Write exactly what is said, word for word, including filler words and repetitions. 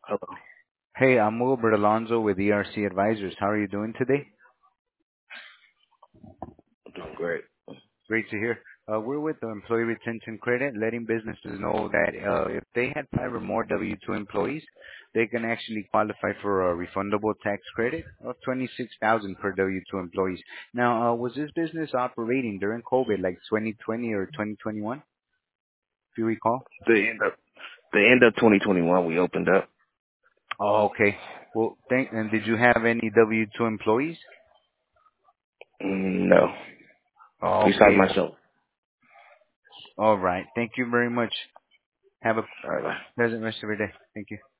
Hello. Hey, I'm Wilbert Alonzo with E R C Advisors. How are you doing today? I'm doing great. Great to hear. Uh, we're with the Employee Retention Credit, letting businesses know that uh, if they had five or more W two employees, they can actually qualify for a refundable tax credit of twenty-six thousand dollars per W two employees. Now, uh, was this business operating during COVID, like twenty twenty or twenty twenty-one, if you recall? The end of the end of twenty twenty-one, we opened up. Oh, okay. Well, thank. And did you have any W two employees? Mm, No, Oh, besides okay. myself. All right. Thank you very much. Have a All right. Bye. pleasant rest of your day. Thank you.